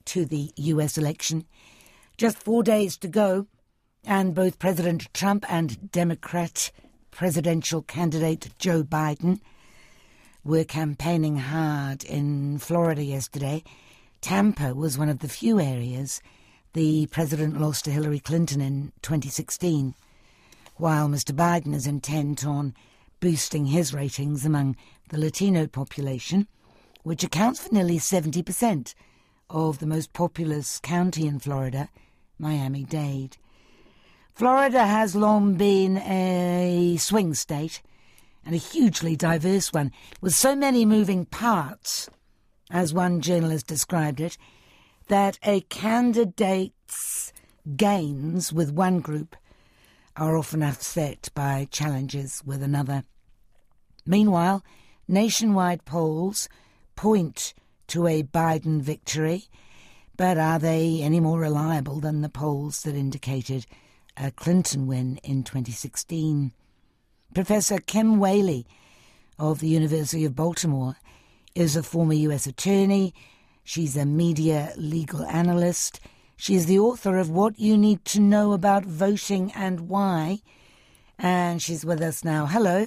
to the US election. Just 4 days to go, and both President Trump and Democrat presidential candidate Joe Biden were campaigning hard in Florida yesterday. Tampa was one of the few areas the president lost to Hillary Clinton in 2016, while Mr. Biden is intent on boosting his ratings among the Latino population, which accounts for nearly 70% of the most populous county in Florida, Miami-Dade. Florida has long been a swing state, and a hugely diverse one, with so many moving parts, as one journalist described it, that a candidate's gains with one group are often offset by challenges with another. Meanwhile, nationwide polls point to a Biden victory, but are they any more reliable than the polls that indicated a Clinton win in 2016? Professor Kim Whaley of the University of Baltimore is a former US attorney. She's a media legal analyst. She is the author of What You Need to Know About Voting and Why, and she's with us now. Hello.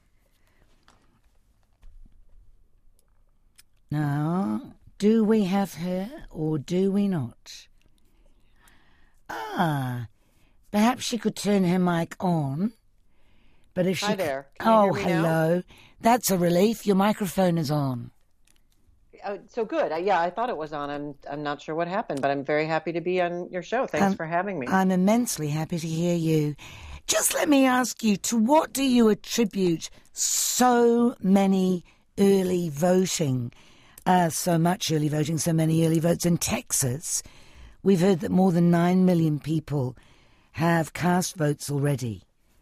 Now, do we have her or do we not? Perhaps she could turn her mic on. But if she... Hi there. Can you hear me hello. now? That's a relief. Your microphone is on. So good. I thought it was on. I'm not sure what happened, but I'm very happy to be on your show. Thanks for having me. I'm immensely happy to hear you. Just let me ask you, to what do you attribute so many early voting, so much early voting, so many early votes in Texas? We've heard that more than 9 million people have cast votes already.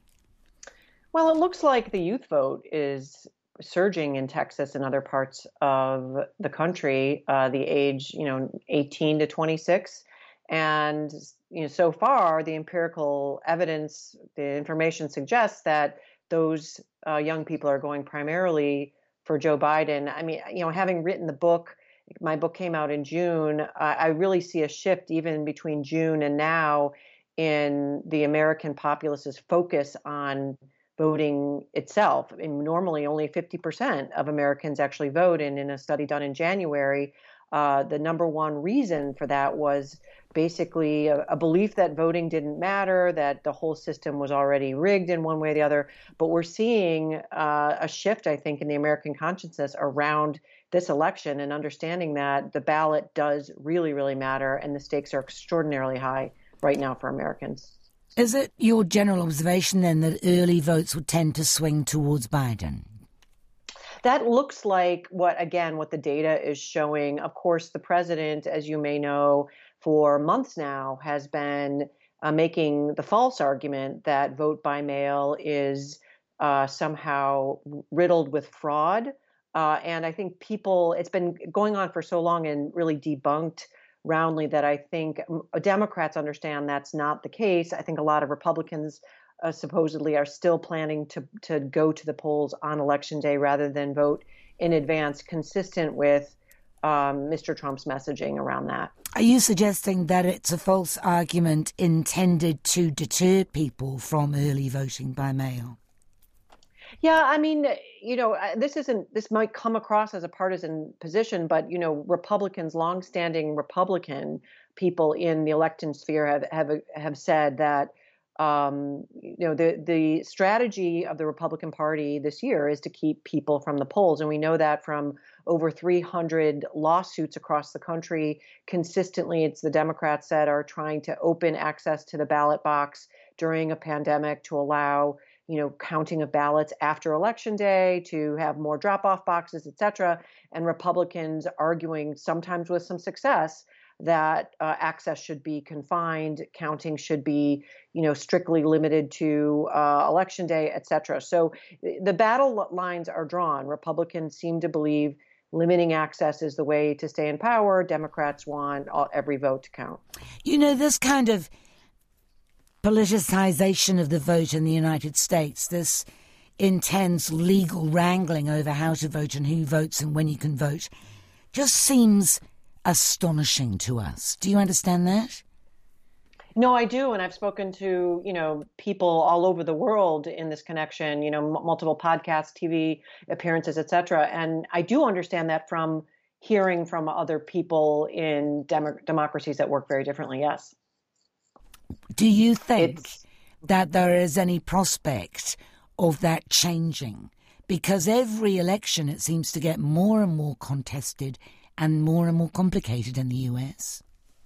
Well, it looks like the youth vote is surging in Texas and other parts of the country, the age, 18 to 26. And, so far, the empirical evidence, the information suggests that those young people are going primarily for Joe Biden. I mean, having written the book, my book came out in June, I really see a shift even between June and now in the American populace's focus on voting itself. I mean, normally only 50% of Americans actually vote, and in a study done in January, the number one reason for that was basically a belief that voting didn't matter, that the whole system was already rigged in one way or the other. But we're seeing a shift, I think, in the American consciousness around this election and understanding that the ballot does really, really matter, and the stakes are extraordinarily high right now for Americans. Is it your general observation, then, that early votes would tend to swing towards Biden? That looks like what the data is showing. Of course, the president, as you may know, for months now has been making the false argument that vote by mail is somehow riddled with fraud. And I think it's been going on for so long and really debunked roundly that I think Democrats understand that's not the case. I think a lot of Republicans supposedly are still planning to go to the polls on Election Day rather than vote in advance, consistent with Mr. Trump's messaging around that. Are you suggesting that it's a false argument intended to deter people from early voting by mail? Yeah, I mean, this might come across as a partisan position, but, Republicans, longstanding Republican people in the election sphere have said that, the strategy of the Republican Party this year is to keep people from the polls. And we know that from over 300 lawsuits across the country. Consistently, it's the Democrats that are trying to open access to the ballot box during a pandemic to allow counting of ballots after Election Day, to have more drop-off boxes, et cetera, and Republicans arguing, sometimes with some success, that access should be confined, counting should be, strictly limited to Election Day, et cetera. So the battle lines are drawn. Republicans seem to believe limiting access is the way to stay in power. Democrats want every vote to count. This kind of politicization of the vote in the United States, this intense legal wrangling over how to vote and who votes and when you can vote, just seems astonishing to us. Do you understand that? No, I do, and I've spoken to, people all over the world in this connection, multiple podcasts, TV appearances, et cetera. And I do understand that from hearing from other people in democracies that work very differently, yes. Do you think that there is any prospect of that changing? Because every election, it seems to get more and more contested and more complicated in the US.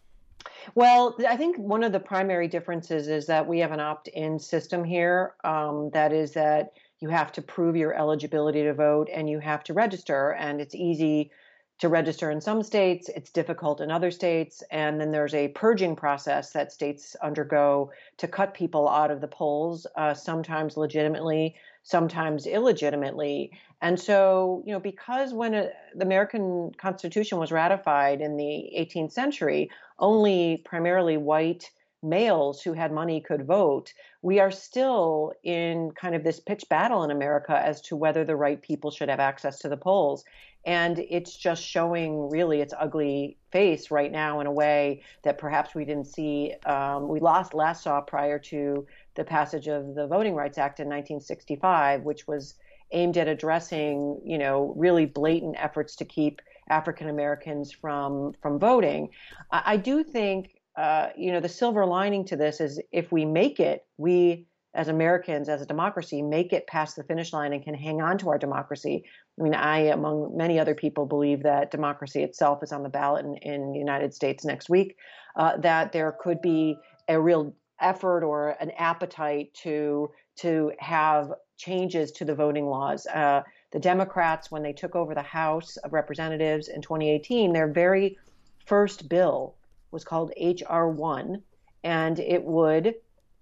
Well, I think one of the primary differences is that we have an opt-in system here. That is that you have to prove your eligibility to vote and you have to register. And it's easy to register in some states. It's difficult in other states. And then there's a purging process that states undergo to cut people out of the polls, sometimes legitimately, sometimes illegitimately. And so, because when the American Constitution was ratified in the 18th century, only primarily white males who had money could vote, we are still in kind of this pitched battle in America as to whether the right people should have access to the polls. And it's just showing really its ugly face right now in a way that perhaps we didn't see, we last saw prior to the passage of the Voting Rights Act in 1965, which was aimed at addressing, really blatant efforts to keep African Americans from voting. I do think, the silver lining to this is if we make it, we as Americans, as a democracy, make it past the finish line and can hang on to our democracy. I mean, I, among many other people, believe that democracy itself is on the ballot in the United States next week, that there could be a real effort or an appetite to have changes to the voting laws. The Democrats, when they took over the House of Representatives in 2018, their very first bill was called H.R. 1, and it would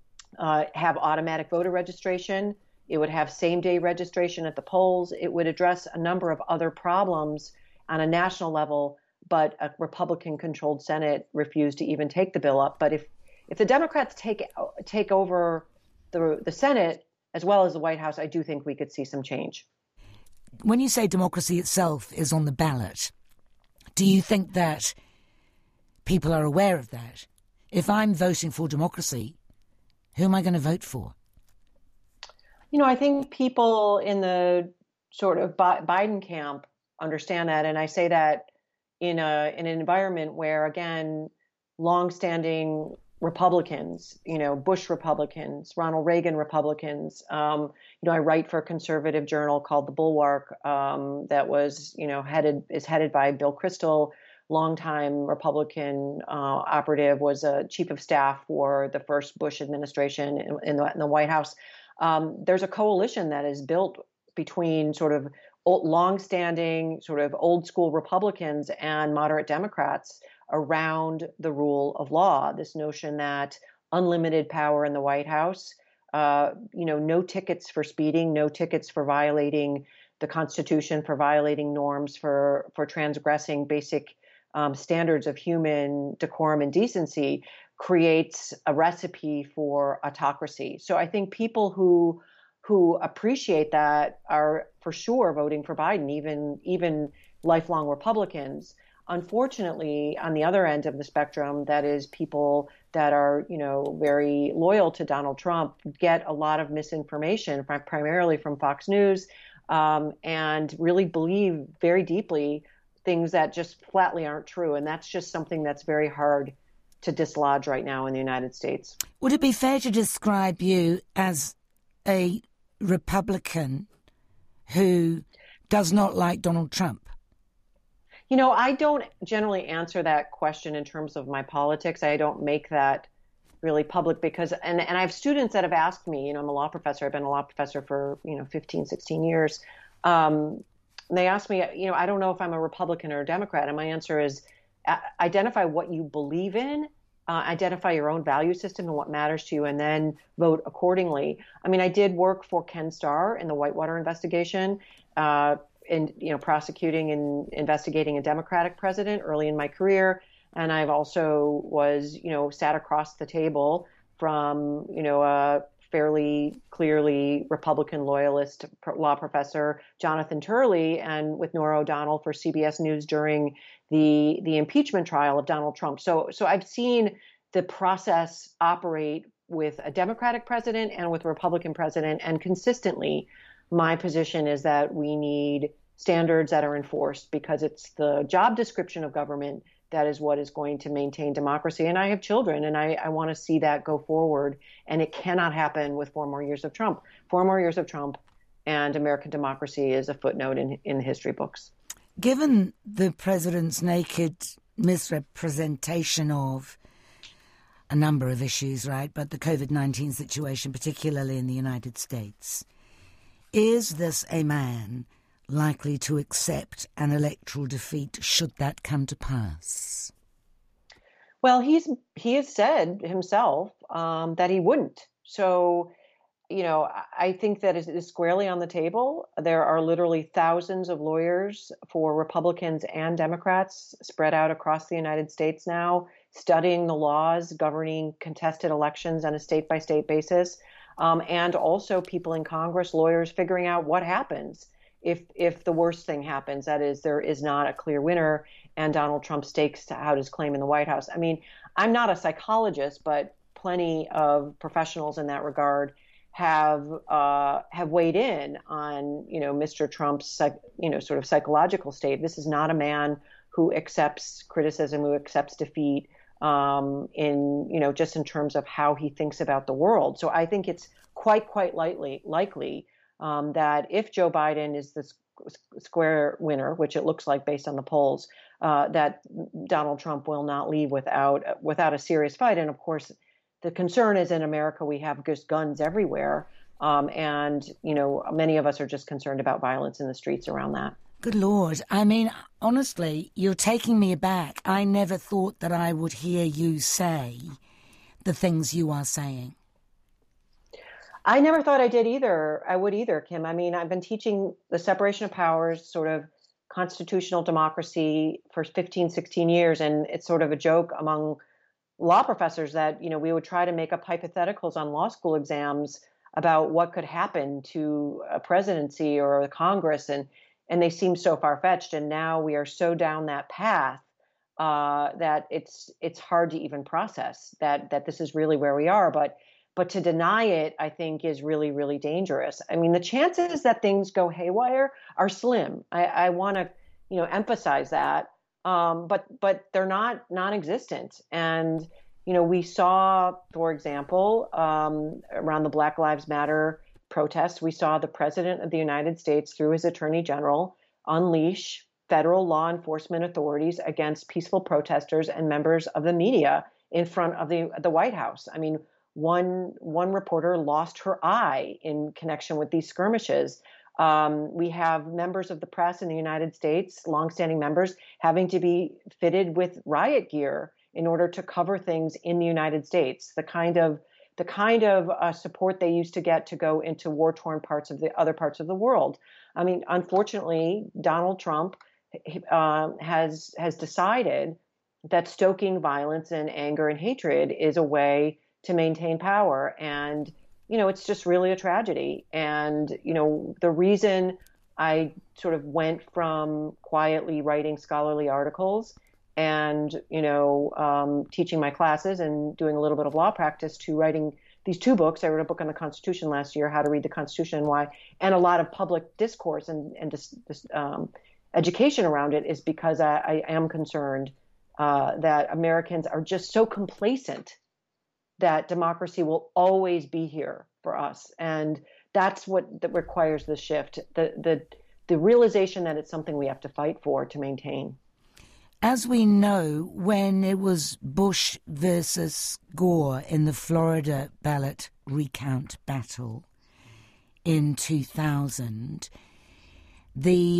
have automatic voter registration. It would have same-day registration at the polls. It would address a number of other problems on a national level, but a Republican-controlled Senate refused to even take the bill up. But if the Democrats take over the Senate as well as the White House, I do think we could see some change. When you say democracy itself is on the ballot, do you think that people are aware of that? If I'm voting for democracy, who am I going to vote for? I think people in the sort of Biden camp understand that. And I say that in an environment where, again, longstanding Republicans, Bush Republicans, Ronald Reagan Republicans, I write for a conservative journal called The Bulwark that was, is headed by Bill Kristol, longtime Republican operative, was a chief of staff for the first Bush administration in the White House. There's a coalition that is built between sort of longstanding, sort of old school Republicans and moderate Democrats around the rule of law. This notion that unlimited power in the White House, no tickets for speeding, no tickets for violating the Constitution, for violating norms, for transgressing basic standards of human decorum and decency, creates a recipe for autocracy. So I think people who appreciate that are for sure voting for Biden, even lifelong Republicans. Unfortunately, on the other end of the spectrum, that is people that are, very loyal to Donald Trump, get a lot of misinformation, primarily from Fox News, and really believe very deeply things that just flatly aren't true. And that's just something that's very hard to dislodge right now in the United States. Would it be fair to describe you as a Republican who does not like Donald Trump? I don't generally answer that question in terms of my politics. I don't make that really public because, and I have students that have asked me, I'm a law professor. I've been a law professor for, 15, 16 years. And they ask me, I don't know if I'm a Republican or a Democrat. And my answer is identify what you believe in, identify your own value system and what matters to you, and then vote accordingly. I mean, I did work for Ken Starr in the Whitewater investigation, in prosecuting and investigating a Democratic president early in my career, and I've also was sat across the table from a fairly clearly Republican loyalist law professor Jonathan Turley, and with Norah O'Donnell for CBS News during the impeachment trial of Donald Trump. So I've seen the process operate with a Democratic president and with a Republican president, and consistently, my position is that we need standards that are enforced, because it's the job description of government that is what is going to maintain democracy. And I have children, and I want to see that go forward. And it cannot happen with 4 more years of Trump. 4 more years of Trump, and American democracy is a footnote in the history books. Given the president's naked misrepresentation of a number of issues, right, but the COVID-19 situation, particularly in the United States, is this a man likely to accept an electoral defeat should that come to pass? Well, he has said himself that he wouldn't. So, I think that it is squarely on the table. There are literally thousands of lawyers for Republicans and Democrats spread out across the United States now, studying the laws governing contested elections on a state-by-state basis, and also people in Congress, lawyers figuring out what happens if the worst thing happens, that is, there is not a clear winner and Donald Trump stakes out his claim in the White House. I mean, I'm not a psychologist, but plenty of professionals in that regard have weighed in on, Mr. Trump's, sort of psychological state. This is not a man who accepts criticism, who accepts defeat just in terms of how he thinks about the world. So I think it's quite likely that if Joe Biden is the square winner, which it looks like based on the polls, that Donald Trump will not leave without a serious fight. And of course, the concern is in America, we have just guns everywhere. And many of us are just concerned about violence in the streets around that. Good Lord. I mean, honestly, you're taking me aback. I never thought that I would hear you say the things you are saying. I never thought I would either, Kim. I mean, I've been teaching the separation of powers, sort of constitutional democracy for 15, 16 years. And it's sort of a joke among law professors that, we would try to make up hypotheticals on law school exams about what could happen to a presidency or a Congress. And they seem so far-fetched. And now we are so down that path that it's hard to even process that this is really where we are. But to deny it, I think, is really, really dangerous. I mean, the chances that things go haywire are slim. I want to, emphasize that. But they're not non-existent. And, we saw, for example, around the Black Lives Matter protests, we saw the President of the United States, through his Attorney General, unleash federal law enforcement authorities against peaceful protesters and members of the media in front of the White House. I mean, one reporter lost her eye in connection with these skirmishes. We have members of the press in the United States, longstanding members, having to be fitted with riot gear in order to cover things in the United States. The kind of support they used to get to go into war-torn parts of the other parts of the world. I mean, unfortunately, Donald Trump has decided that stoking violence and anger and hatred is a way to maintain power. And, it's just really a tragedy. And, the reason I sort of went from quietly writing scholarly articles and, teaching my classes and doing a little bit of law practice to writing these 2 books. I wrote a book on the Constitution last year, How to Read the Constitution and Why, and a lot of public discourse and education around it, is because I am concerned that Americans are just so complacent that democracy will always be here for us. And that's that requires the shift, the realization that it's something we have to fight for to maintain. As we know, when it was Bush versus Gore in the Florida ballot recount battle in 2000, the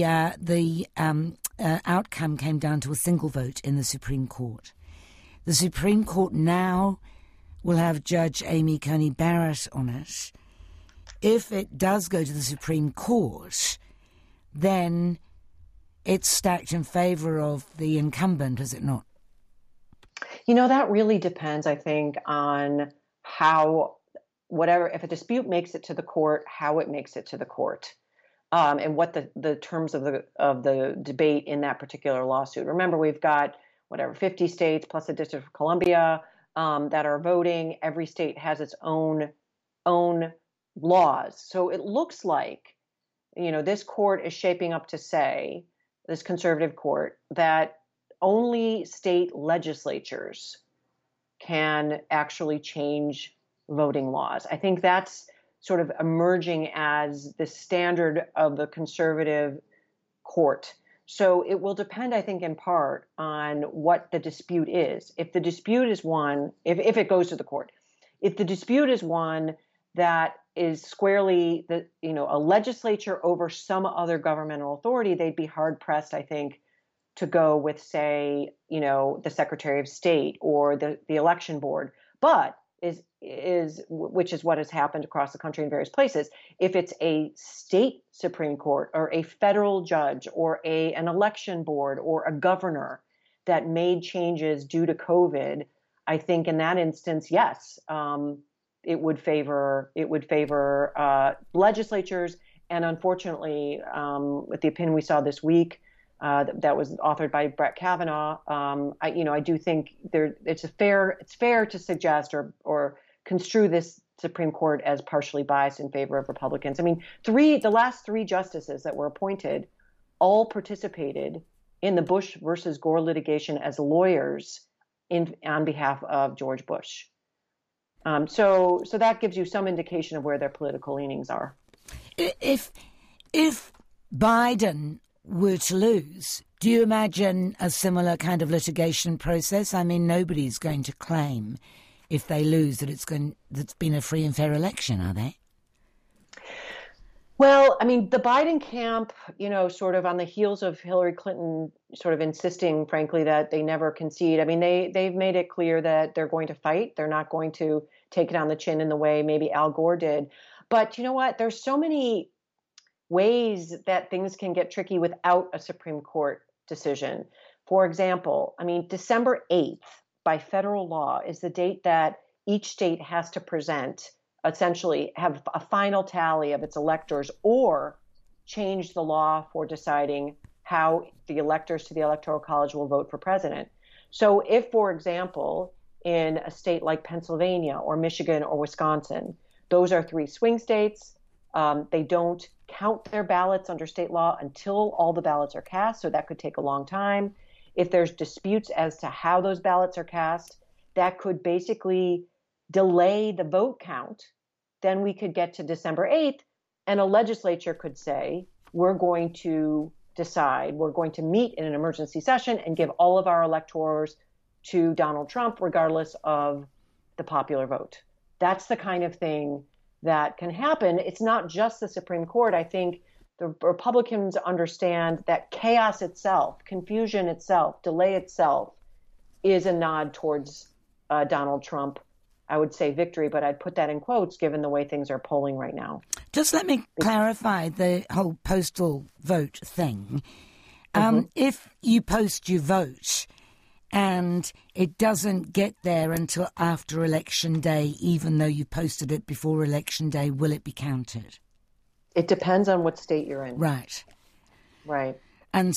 outcome came down to a single vote in the Supreme Court. The Supreme Court now will have Judge Amy Coney Barrett on it. If it does go to the Supreme Court, then it's stacked in favor of the incumbent, is it not? That really depends, I think, on how whatever, if a dispute makes it to the court, how it makes it to the court, and what the terms of the debate in that particular lawsuit. Remember, we've got 50 states plus the District of Columbia that are voting. Every state has its own laws. So it looks like, this court is shaping up to say, this conservative court, that only state legislatures can actually change voting laws. I think that's sort of emerging as the standard of the conservative court. So it will depend, I think, in part on what the dispute is. If the dispute is one, if it goes to the court, if the dispute is one that is squarely a legislature over some other governmental authority, they'd be hard pressed, I think, to go with, say, the Secretary of State or the election board. But which is what has happened across the country in various places. If it's a state Supreme Court or a federal judge or an election board or a governor that made changes due to COVID, I think in that instance, yes, it would favor legislatures. And unfortunately, with the opinion we saw this week, that was authored by Brett Kavanaugh, I do think it's fair to suggest or construe this Supreme Court as partially biased in favor of Republicans. I mean, the last three justices that were appointed all participated in the Bush versus Gore litigation as lawyers on behalf of George Bush. So that gives you some indication of where their political leanings are. If Biden were to lose, do you imagine a similar kind of litigation process? I mean, nobody's going to claim, if they lose, that it's been a free and fair election, are they? Well, I mean, the Biden camp, sort of on the heels of Hillary Clinton sort of insisting, frankly, that they never concede. I mean, they've made it clear that they're going to fight. They're not going to take it on the chin in the way maybe Al Gore did. But you know what? There's so many ways that things can get tricky without a Supreme Court decision. For example, I mean, December 8th by federal law is the date that each state has to present, essentially have a final tally of its electors or change the law for deciding how the electors to the Electoral College will vote for president. So if, for example, in a state like Pennsylvania or Michigan or Wisconsin, those are three swing states, they don't count their ballots under state law until all the ballots are cast, so that could take a long time. If there's disputes as to how those ballots are cast, that could basically delay the vote count. Then we could get to December 8th, and a legislature could say, we're going to meet in an emergency session and give all of our electors to Donald Trump, regardless of the popular vote. That's the kind of thing that can happen. It's not just the Supreme Court. I think the Republicans understand that chaos itself, confusion itself, delay itself is a nod towards Donald Trump. I would say victory, but I'd put that in quotes given the way things are polling right now. Just let me clarify the whole postal vote thing. If you post your vote and it doesn't get there until after Election Day, even though you posted it before Election Day, will it be counted? It depends on what state you're in. Right. And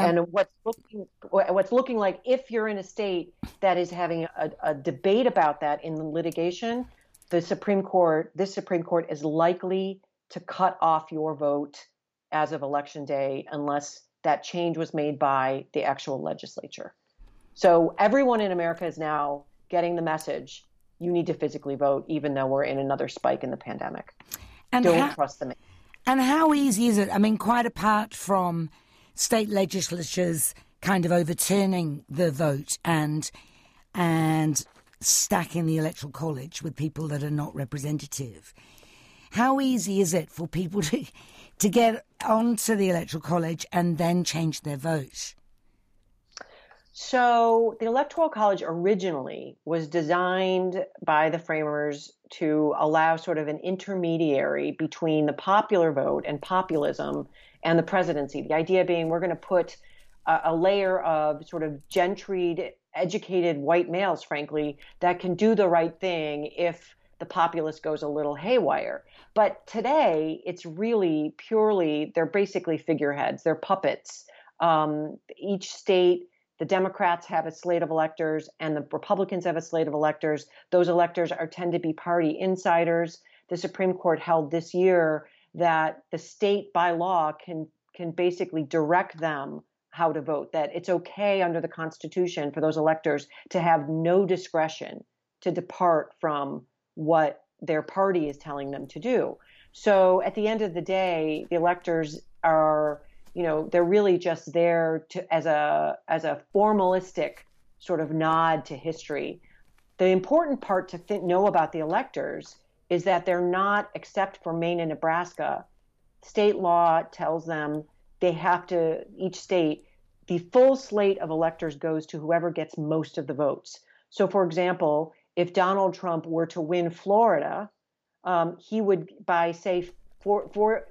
what's looking like, if you're in a state that is having a debate about that in the litigation, this Supreme Court is likely to cut off your vote as of Election Day unless that change was made by the actual legislature. So everyone in America is now getting the message, you need to physically vote, even though we're in another spike in the pandemic. And don't trust them. And how easy is it? I mean, quite apart from state legislatures kind of overturning the vote and stacking the Electoral College with people that are not representative, how easy is it for people to get onto the Electoral College and then change their vote? So the Electoral College originally was designed by the framers to allow sort of an intermediary between the popular vote and populism and the presidency. The idea being we're going to put a layer of sort of gentried, educated white males, frankly, that can do the right thing if the populace goes a little haywire. But today, it's really purely, they're basically figureheads, they're puppets. Each state, the Democrats have a slate of electors and the Republicans have a slate of electors. Those electors tend to be party insiders. The Supreme Court held this year that the state by law can basically direct them how to vote, that it's okay under the Constitution for those electors to have no discretion to depart from what their party is telling them to do. So at the end of the day, the electors are, they're really just there as a formalistic sort of nod to history. The important part to know about the electors is that they're not, except for Maine and Nebraska, state law tells them they have to, each state, the full slate of electors goes to whoever gets most of the votes. So, for example, if Donald Trump were to win Florida, he would, by say, for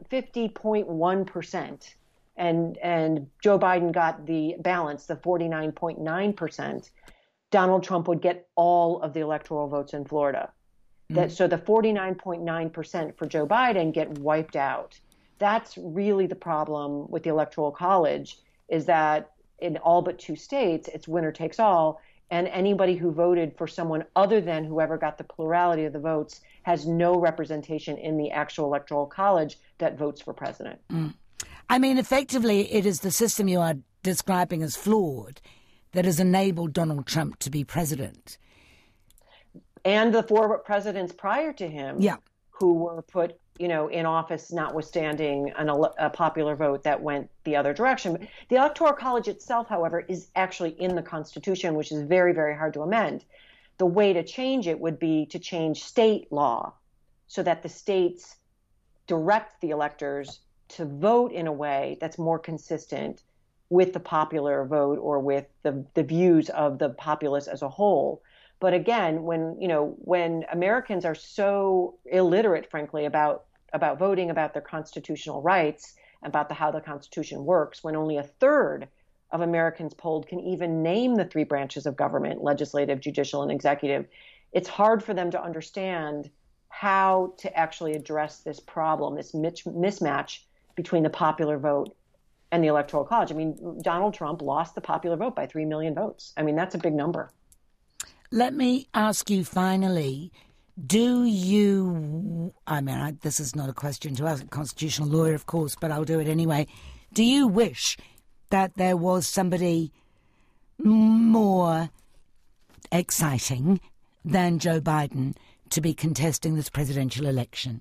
50.1%, and Joe Biden got the balance, the 49.9%, Donald Trump would get all of the electoral votes in Florida. So the 49.9% for Joe Biden get wiped out. That's really the problem with the Electoral College, is that in all but 2 states, it's winner takes all, and anybody who voted for someone other than whoever got the plurality of the votes has no representation in the actual Electoral College that votes for president. I mean, effectively, it is the system you are describing as flawed that has enabled Donald Trump to be president. And the 4 presidents prior to him who were put in office, notwithstanding a popular vote that went the other direction. The Electoral College itself, however, is actually in the Constitution, which is very, very hard to amend. The way to change it would be to change state law so that the states direct the electors to vote in a way that's more consistent with the popular vote or with the views of the populace as a whole. But again, when Americans are so illiterate, frankly, about voting, about their constitutional rights, about how the Constitution works, when only 1/3 of Americans polled can even name the 3 branches of government, legislative, judicial, and executive, it's hard for them to understand how to actually address this problem, this mismatch between the popular vote and the Electoral College. I mean, Donald Trump lost the popular vote by 3 million votes. I mean, that's a big number. Let me ask you finally, this is not a question to ask a constitutional lawyer, of course, but I'll do it anyway. Do you wish that there was somebody more exciting than Joe Biden to be contesting this presidential election?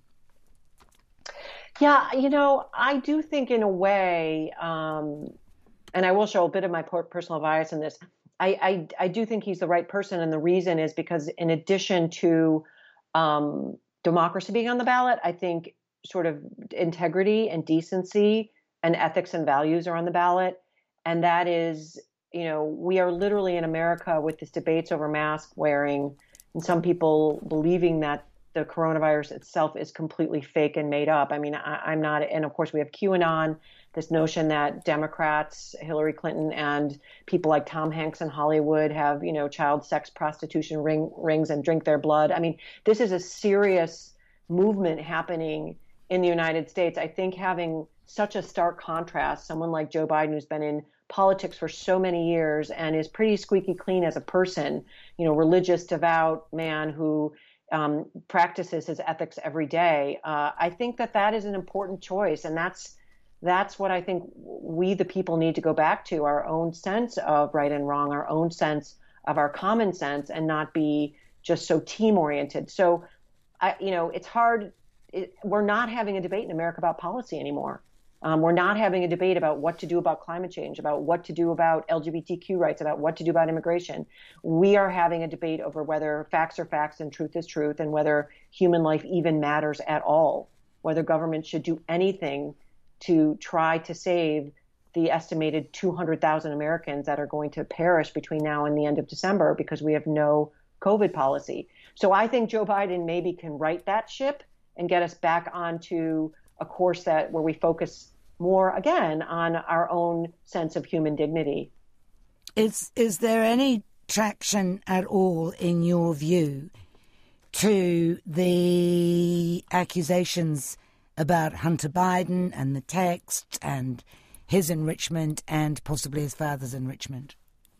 Yeah, I do think in a way, and I will show a bit of my personal bias in this, I do think he's the right person. And the reason is because in addition to democracy being on the ballot, I think sort of integrity and decency and ethics and values are on the ballot. And that is, we are literally in America with these debates over mask wearing and some people believing that the coronavirus itself is completely fake and made up. I mean, I'm not, and of course we have QAnon, this notion that Democrats, Hillary Clinton, and people like Tom Hanks in Hollywood have, child sex prostitution rings and drink their blood. I mean, this is a serious movement happening in the United States. I think having such a stark contrast, someone like Joe Biden, who's been in politics for so many years and is pretty squeaky clean as a person, religious, devout man who practices his ethics every day. I think that is an important choice. And that's what I think we, the people, need to go back to, our own sense of right and wrong, our own sense of our common sense, and not be just so team oriented. So, it's hard. We're not having a debate in America about policy anymore. We're not having a debate about what to do about climate change, about what to do about LGBTQ rights, about what to do about immigration. We are having a debate over whether facts are facts and truth is truth, and whether human life even matters at all, whether government should do anything to try to save the estimated 200,000 Americans that are going to perish between now and the end of December because we have no COVID policy. So I think Joe Biden maybe can right that ship and get us back onto a course where we focus more, again, on our own sense of human dignity. Is there any traction at all, in your view, to the accusations about Hunter Biden and the text and his enrichment and possibly his father's enrichment?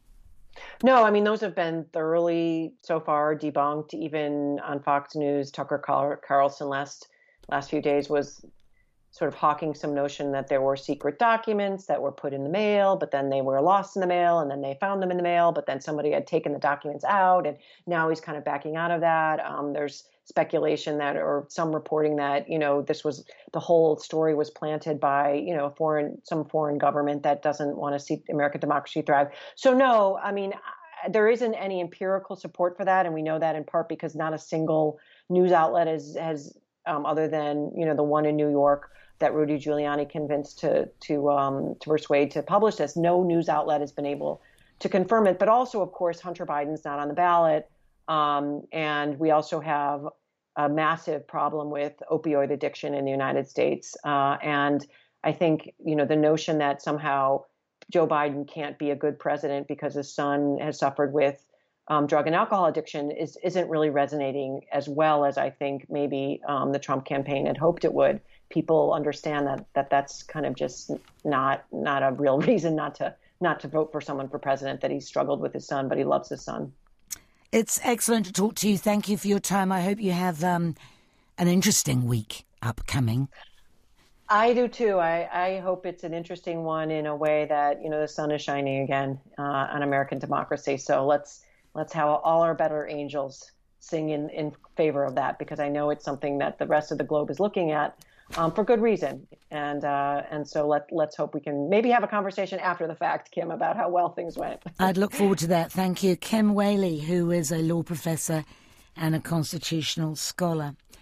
No, I mean, those have been thoroughly so far debunked. Even on Fox News, Tucker Carlson last few days was sort of hawking some notion that there were secret documents that were put in the mail, but then they were lost in the mail, and then they found them in the mail, but then somebody had taken the documents out, and now he's kind of backing out of that. There's speculation that, or some reporting that, this was, the whole story was planted by, some foreign government that doesn't want to see American democracy thrive. So no, I mean, there isn't any empirical support for that, and we know that in part because not a single news outlet has other than the one in New York that Rudy Giuliani convinced to persuade to publish this. No news outlet has been able to confirm it. But also, of course, Hunter Biden's not on the ballot, and we also have a massive problem with opioid addiction in the United States. And I think the notion that somehow Joe Biden can't be a good president because his son has suffered with drug and alcohol addiction isn't really resonating as well as I think maybe the Trump campaign had hoped it would. People understand that's kind of just not a real reason not to vote for someone for president, that he's struggled with his son, but he loves his son. It's excellent to talk to you. Thank you for your time. I hope you have an interesting week upcoming. I do too. I hope it's an interesting one in a way that, the sun is shining again on American democracy. So let's have all our better angels sing in favor of that, because I know it's something that the rest of the globe is looking at for good reason. And so let's hope we can maybe have a conversation after the fact, Kim, about how well things went. I'd look forward to that. Thank you. Kim Whaley, who is a law professor and a constitutional scholar.